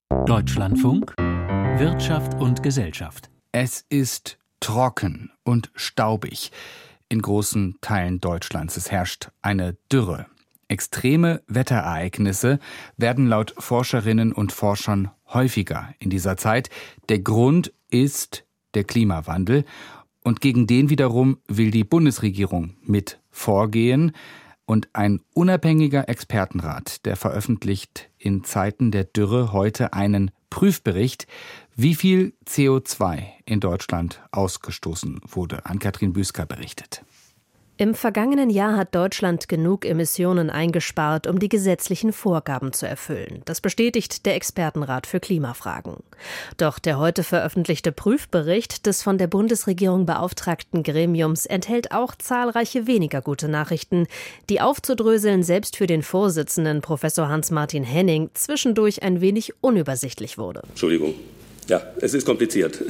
Deutschlandfunk, Wirtschaft und Gesellschaft. Es ist trocken und staubig in großen Teilen Deutschlands. Es herrscht eine Dürre. Extreme Wetterereignisse werden laut Forscherinnen und Forschern häufiger in dieser Zeit. Der Grund ist der Klimawandel. Und gegen den wiederum will die Bundesregierung mit vorgehen. Und ein unabhängiger Expertenrat, der veröffentlicht in Zeiten der Dürre heute einen Prüfbericht, wie viel CO2 in Deutschland ausgestoßen wurde. Ann-Kathrin Büsker berichtet. Im vergangenen Jahr hat Deutschland genug Emissionen eingespart, um die gesetzlichen Vorgaben zu erfüllen. Das bestätigt der Expertenrat für Klimafragen. Doch der heute veröffentlichte Prüfbericht des von der Bundesregierung beauftragten Gremiums enthält auch zahlreiche weniger gute Nachrichten, die aufzudröseln selbst für den Vorsitzenden Professor Hans-Martin Henning zwischendurch ein wenig unübersichtlich wurde. Entschuldigung. Ja, es ist kompliziert.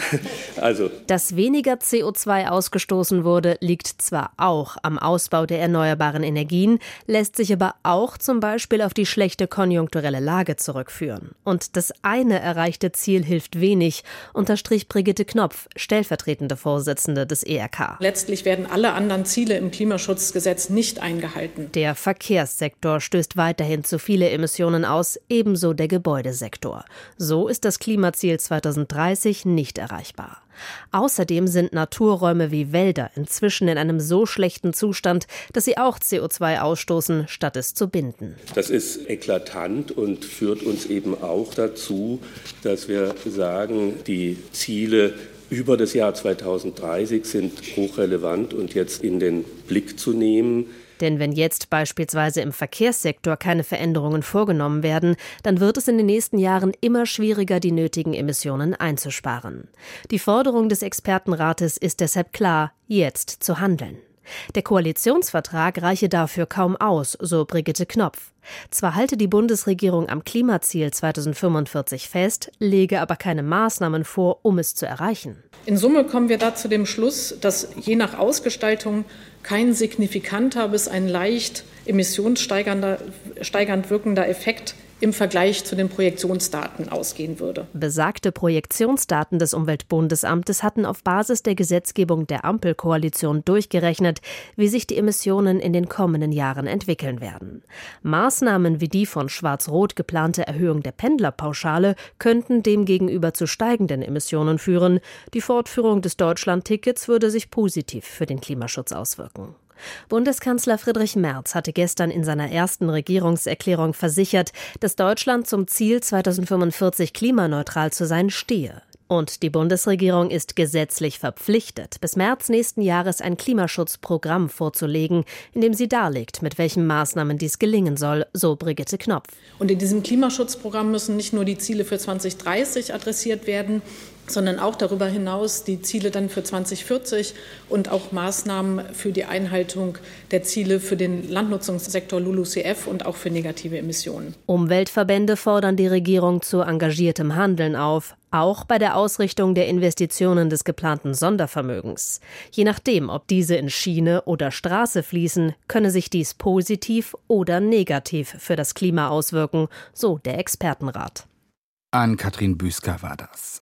Dass weniger CO2 ausgestoßen wurde, liegt zwar auch am Ausbau der erneuerbaren Energien, lässt sich aber auch zum Beispiel auf die schlechte konjunkturelle Lage zurückführen. Und das eine erreichte Ziel hilft wenig, unterstrich Brigitte Knopf, stellvertretende Vorsitzende des ERK. Letztlich werden alle anderen Ziele im Klimaschutzgesetz nicht eingehalten. Der Verkehrssektor stößt weiterhin zu viele Emissionen aus, ebenso der Gebäudesektor. So ist das Klimaziel 2030 nicht erreichbar. Außerdem sind Naturräume wie Wälder inzwischen in einem so schlechten Zustand, dass sie auch CO2 ausstoßen, statt es zu binden. Das ist eklatant und führt uns eben auch dazu, dass wir sagen, die Ziele über das Jahr 2030 sind hochrelevant und jetzt in den Blick zu nehmen. Denn wenn jetzt beispielsweise im Verkehrssektor keine Veränderungen vorgenommen werden, dann wird es in den nächsten Jahren immer schwieriger, die nötigen Emissionen einzusparen. Die Forderung des Expertenrates ist deshalb klar, jetzt zu handeln. Der Koalitionsvertrag reiche dafür kaum aus, so Brigitte Knopf. Zwar halte die Bundesregierung am Klimaziel 2045 fest, lege aber keine Maßnahmen vor, um es zu erreichen. In Summe kommen wir da zu dem Schluss, dass je nach Ausgestaltung kein signifikanter bis ein leicht emissionssteigernd wirkender Effekt im Vergleich zu den Projektionsdaten ausgehen würde. Besagte Projektionsdaten des Umweltbundesamtes hatten auf Basis der Gesetzgebung der Ampelkoalition durchgerechnet, wie sich die Emissionen in den kommenden Jahren entwickeln werden. Maßnahmen wie die von Schwarz-Rot geplante Erhöhung der Pendlerpauschale könnten demgegenüber zu steigenden Emissionen führen. Die Fortführung des Deutschland-Tickets würde sich positiv für den Klimaschutz auswirken. Bundeskanzler Friedrich Merz hatte gestern in seiner ersten Regierungserklärung versichert, dass Deutschland zum Ziel 2045 klimaneutral zu sein stehe. Und die Bundesregierung ist gesetzlich verpflichtet, bis März nächsten Jahres ein Klimaschutzprogramm vorzulegen, in dem sie darlegt, mit welchen Maßnahmen dies gelingen soll, so Brigitte Knopf. Und in diesem Klimaschutzprogramm müssen nicht nur die Ziele für 2030 adressiert werden, sondern auch darüber hinaus die Ziele dann für 2040 und auch Maßnahmen für die Einhaltung der Ziele für den Landnutzungssektor LULUCF und auch für negative Emissionen. Umweltverbände fordern die Regierung zu engagiertem Handeln auf, auch bei der Ausrichtung der Investitionen des geplanten Sondervermögens. Je nachdem, ob diese in Schiene oder Straße fließen, könne sich dies positiv oder negativ für das Klima auswirken, so der Expertenrat. Ann-Kathrin Büsker war das.